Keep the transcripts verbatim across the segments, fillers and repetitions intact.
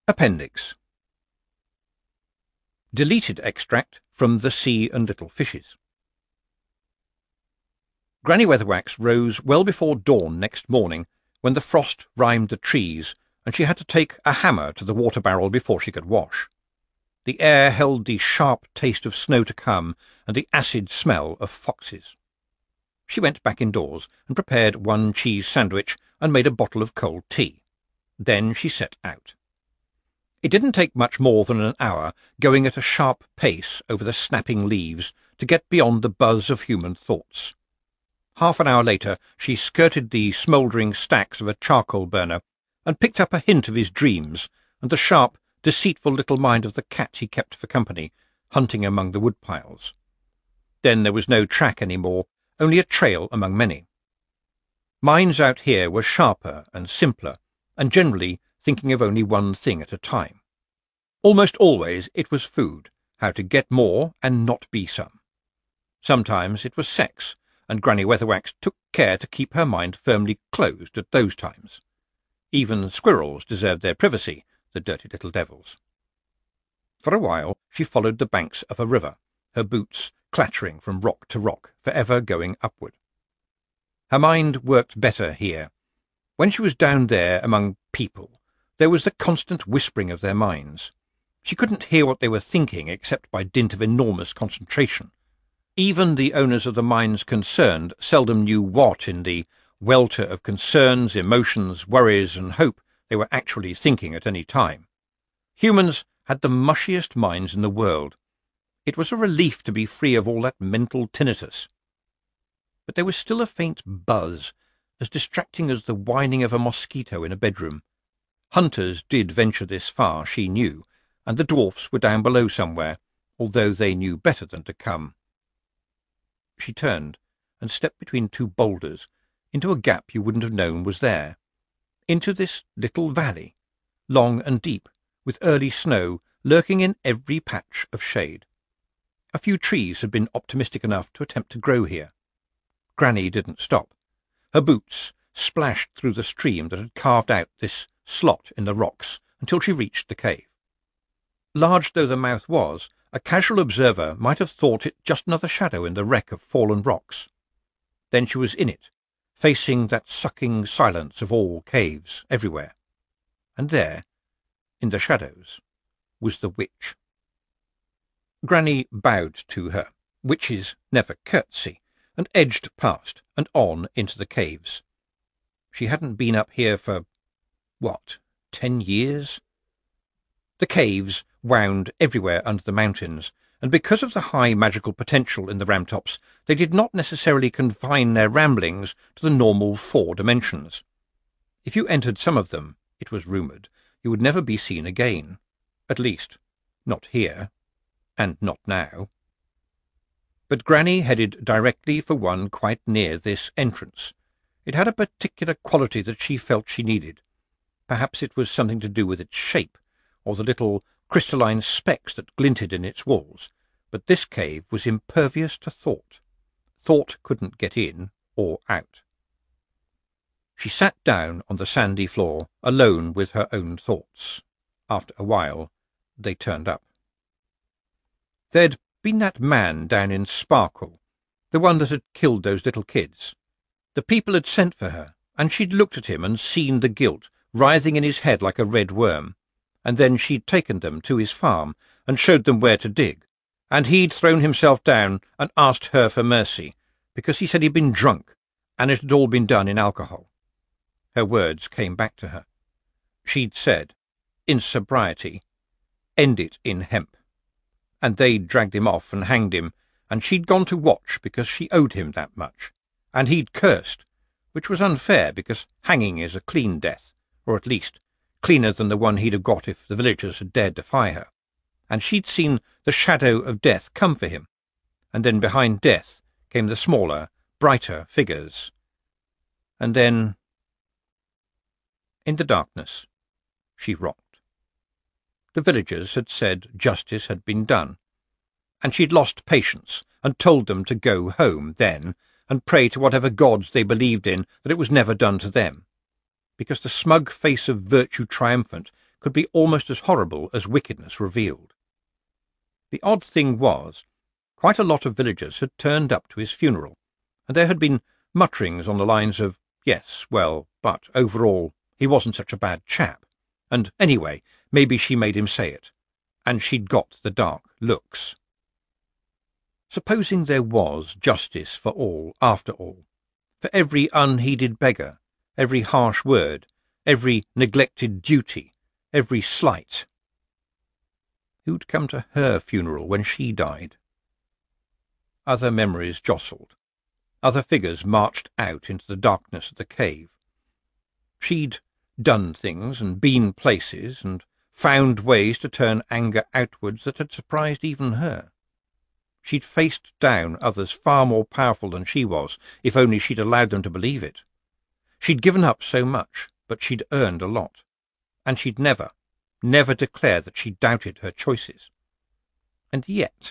Appendix. Deleted extract from The Sea and Little Fishes. Granny Weatherwax rose well before dawn next morning, when the frost rimed the trees, and she had to take a hammer to the water barrel before she could wash. The air held the sharp taste of snow to come and the acid smell of foxes. She went back indoors and prepared one cheese sandwich and made a bottle of cold tea. Then she set out. It didn't take much more than an hour, going at a sharp pace over the snapping leaves, to get beyond the buzz of human thoughts. Half an hour later she skirted the smouldering stacks of a charcoal burner and picked up a hint of his dreams and the sharp, deceitful little mind of the cat he kept for company, hunting among the woodpiles. Then there was no track any more, only a trail among many. Minds out here were sharper and simpler, and generally thinking of only one thing at a time. Almost always it was food, how to get more and not be some. Sometimes it was sex, and Granny Weatherwax took care to keep her mind firmly closed at those times. Even squirrels deserved their privacy, the dirty little devils. For a while she followed the banks of a river, her boots clattering from rock to rock, forever going upward. Her mind worked better here. When she was down there among people, there was the constant whispering of their minds. She couldn't hear what they were thinking except by dint of enormous concentration. Even the owners of the minds concerned seldom knew what, in the welter of concerns, emotions, worries, and hope, they were actually thinking at any time. Humans had the mushiest minds in the world. It was a relief to be free of all that mental tinnitus. But there was still a faint buzz, as distracting as the whining of a mosquito in a bedroom. Hunters did venture this far, she knew, and the dwarfs were down below somewhere, although they knew better than to come. She turned and stepped between two boulders, into a gap you wouldn't have known was there, into this little valley, long and deep, with early snow lurking in every patch of shade. A few trees had been optimistic enough to attempt to grow here. Granny didn't stop. Her boots splashed through the stream that had carved out this slot in the rocks until she reached the cave. Large though the mouth was, a casual observer might have thought it just another shadow in the wreck of fallen rocks. Then she was in it, facing that sucking silence of all caves everywhere. And there, in the shadows, was the witch. Granny bowed to her. Witches never curtsy, and edged past and on into the caves. She hadn't been up here for, what, ten years? The caves wound everywhere under the mountains, and because of the high magical potential in the Ramtops, they did not necessarily confine their ramblings to the normal four dimensions. If you entered some of them, it was rumoured, you would never be seen again. At least, not here, and not now. But Granny headed directly for one quite near this entrance. It had a particular quality that she felt she needed. Perhaps it was something to do with its shape, or the little crystalline specks that glinted in its walls, but this cave was impervious to thought. Thought couldn't get in or out. She sat down on the sandy floor, alone with her own thoughts. After a while, they turned up. There'd been that man down in Sparkle, the one that had killed those little kids. The people had sent for her, and she'd looked at him and seen the guilt writhing in his head like a red worm, and then she'd taken them to his farm and showed them where to dig, and he'd thrown himself down and asked her for mercy, because he said he'd been drunk, and it had all been done in alcohol. Her words came back to her. She'd said, in sobriety, end it in hemp. And they'd dragged him off and hanged him, and she'd gone to watch because she owed him that much, and he'd cursed, which was unfair because hanging is a clean death, or at least cleaner than the one he'd have got if the villagers had dared defy her, and she'd seen the shadow of death come for him, and then behind death came the smaller, brighter figures. And then, in the darkness, she rocked. The villagers had said justice had been done, and she'd lost patience and told them to go home then and pray to whatever gods they believed in that it was never done to them, because the smug face of virtue triumphant could be almost as horrible as wickedness revealed. The odd thing was, quite a lot of villagers had turned up to his funeral, and there had been mutterings on the lines of, yes, well, but overall he wasn't such a bad chap, and anyway, maybe she made him say it, and she'd got the dark looks. Supposing there was justice for all, after all, for every unheeded beggar, every harsh word, every neglected duty, every slight. Who'd come to her funeral when she died? Other memories jostled. Other figures marched out into the darkness of the cave. She'd done things and been places and found ways to turn anger outwards that had surprised even her. She'd faced down others far more powerful than she was, if only she'd allowed them to believe it. She'd given up so much, but she'd earned a lot, and she'd never, never declared that she doubted her choices. And yet,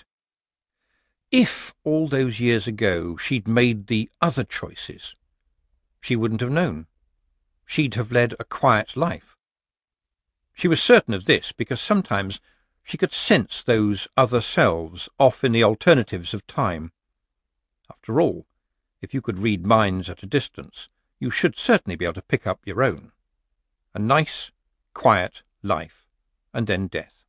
if all those years ago she'd made the other choices, she wouldn't have known. She'd have led a quiet life. She was certain of this because sometimes she could sense those other selves off in the alternatives of time. After all, if you could read minds at a distance, you should certainly be able to pick up your own. A nice, quiet life, and then death.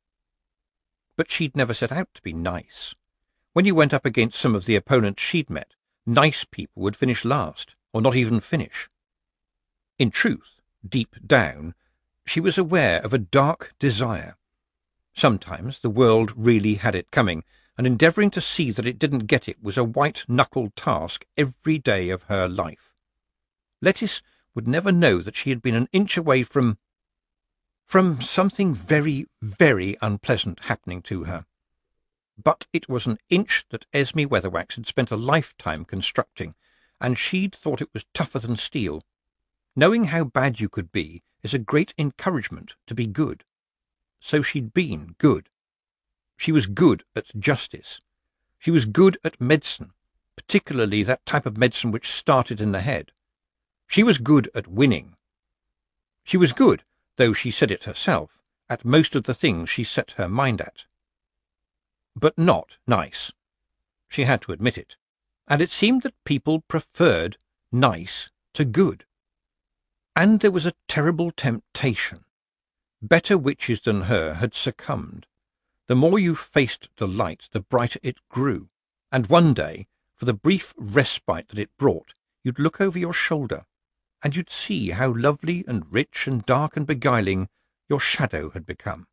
But she'd never set out to be nice. When you went up against some of the opponents she'd met, nice people would finish last, or not even finish. In truth, deep down, she was aware of a dark desire. Sometimes the world really had it coming, and endeavouring to see that it didn't get it was a white-knuckled task every day of her life. Lettice would never know that she had been an inch away from... from something very, very unpleasant happening to her. But it was an inch that Esme Weatherwax had spent a lifetime constructing, and she'd thought it was tougher than steel. Knowing how bad you could be is a great encouragement to be good. So she'd been good. She was good at justice. She was good at medicine, particularly that type of medicine which started in the head. She was good at winning. She was good, though she said it herself, at most of the things she set her mind at. But not nice. She had to admit it, and it seemed that people preferred nice to good. And there was a terrible temptation. Better witches than her had succumbed. The more you faced the light, the brighter it grew, and one day, for the brief respite that it brought, you'd look over your shoulder, and you'd see how lovely and rich and dark and beguiling your shadow had become.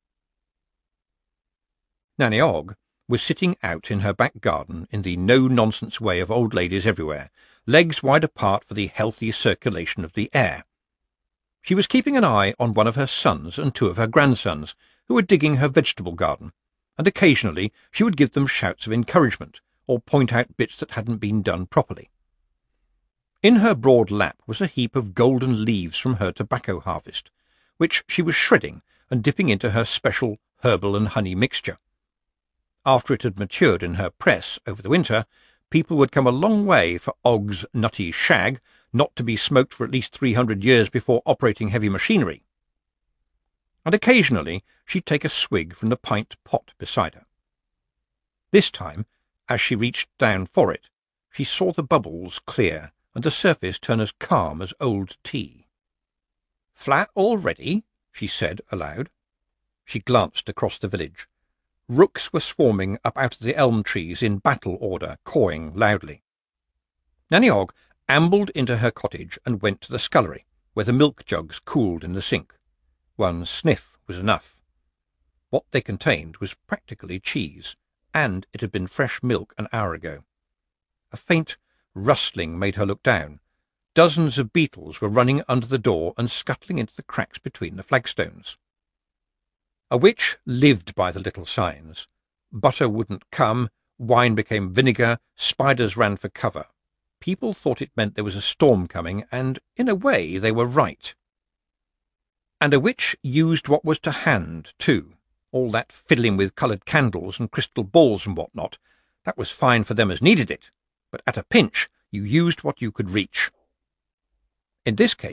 Nanny Ogg was sitting out in her back garden in the no-nonsense way of old ladies everywhere, legs wide apart for the healthy circulation of the air. She was keeping an eye on one of her sons and two of her grandsons, who were digging her vegetable garden, and occasionally she would give them shouts of encouragement, or point out bits that hadn't been done properly. In her broad lap was a heap of golden leaves from her tobacco harvest, which she was shredding and dipping into her special herbal and honey mixture. After it had matured in her press over the winter, people would come a long way for Ogg's nutty shag, not to be smoked for at least three hundred years before operating heavy machinery. And occasionally she'd take a swig from the pint pot beside her. This time, as she reached down for it, she saw the bubbles clear and the surface turn as calm as old tea. "Flat already?" she said aloud. She glanced across the village. Rooks were swarming up out of the elm trees in battle order, cawing loudly. Nanny Ogg ambled into her cottage and went to the scullery, where the milk jugs cooled in the sink. One sniff was enough. What they contained was practically cheese, and it had been fresh milk an hour ago. A faint rustling made her look down. Dozens of beetles were running under the door and scuttling into the cracks between the flagstones. A witch lived by the little signs. Butter wouldn't come, wine became vinegar, spiders ran for cover. People thought it meant there was a storm coming, and in a way they were right. And a witch used what was to hand, too. All that fiddling with coloured candles and crystal balls and what not, that was fine for them as needed it, but at a pinch you used what you could reach. In this case,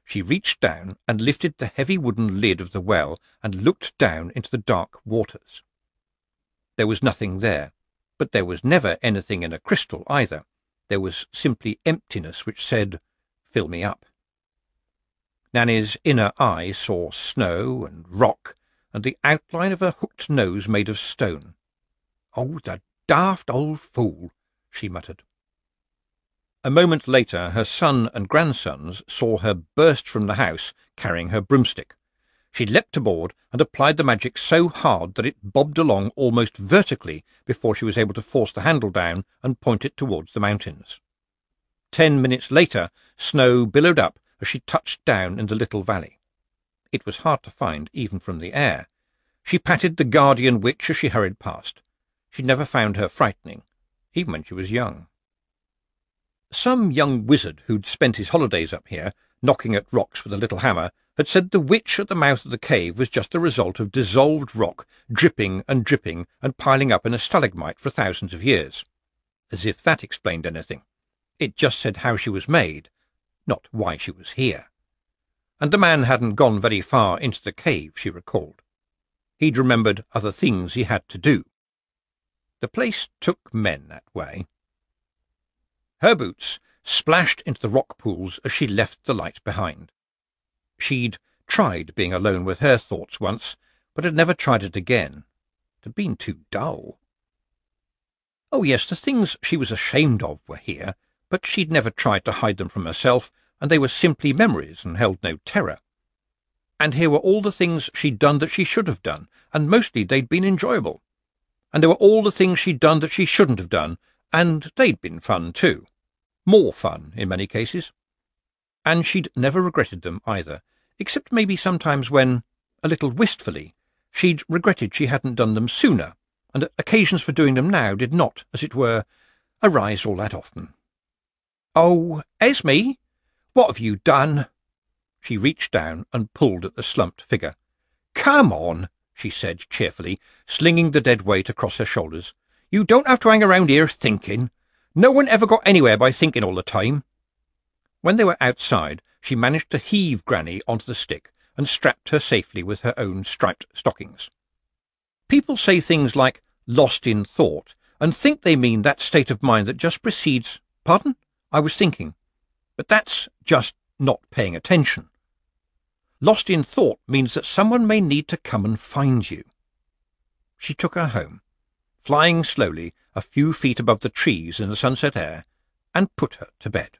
She reached down and lifted the heavy wooden lid of the well and looked down into the dark waters. There was nothing there, but there was never anything in a crystal either. There was simply emptiness which said, "Fill me up." Nanny's inner eye saw snow and rock and the outline of a hooked nose made of stone. "Oh, the daft old fool," she muttered. A moment later her son and grandsons saw her burst from the house carrying her broomstick. She leapt aboard and applied the magic so hard that it bobbed along almost vertically before she was able to force the handle down and point it towards the mountains. Ten minutes later snow billowed up as she touched down in the little valley. It was hard to find even from the air. She patted the guardian witch as she hurried past. She never found her frightening, even when she was young. Some young wizard who'd spent his holidays up here, knocking at rocks with a little hammer, had said the witch at the mouth of the cave was just the result of dissolved rock dripping and dripping and piling up in a stalagmite for thousands of years. As if that explained anything. It just said how she was made, not why she was here. And the man hadn't gone very far into the cave, she recalled. He'd remembered other things he had to do. The place took men that way. Her boots splashed into the rock pools as she left the light behind. She'd tried being alone with her thoughts once, but had never tried it again. It had been too dull. Oh yes, the things she was ashamed of were here, but she'd never tried to hide them from herself, and they were simply memories and held no terror. And here were all the things she'd done that she should have done, and mostly they'd been enjoyable. And there were all the things she'd done that she shouldn't have done, and they'd been fun too. More fun, in many cases. And she'd never regretted them either, except maybe sometimes when, a little wistfully, she'd regretted she hadn't done them sooner, and that occasions for doing them now did not, as it were, arise all that often. "Oh, Esme, what have you done?" She reached down and pulled at the slumped figure. "Come on," she said cheerfully, slinging the dead weight across her shoulders. "You don't have to hang around here thinking. No one ever got anywhere by thinking all the time." When they were outside, she managed to heave Granny onto the stick and strapped her safely with her own striped stockings. People say things like "lost in thought" and think they mean that state of mind that just precedes, "Pardon? I was thinking." But that's just not paying attention. Lost in thought means that someone may need to come and find you. She took her home, flying slowly a few feet above the trees in the sunset air, and put her to bed.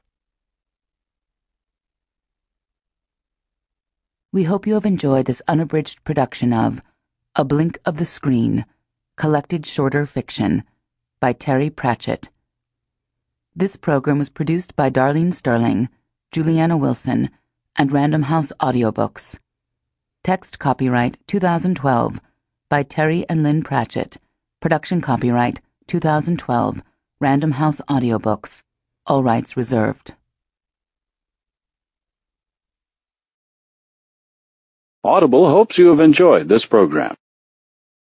We hope you have enjoyed this unabridged production of A Blink of the Screen, Collected Shorter Fiction, by Terry Pratchett. This program was produced by Darlene Sterling, Juliana Wilson, and Random House Audiobooks. Text copyright two thousand twelve by Terry and Lynn Pratchett. Production copyright two thousand twelve, Random House Audiobooks. All rights reserved. Audible hopes you have enjoyed this program.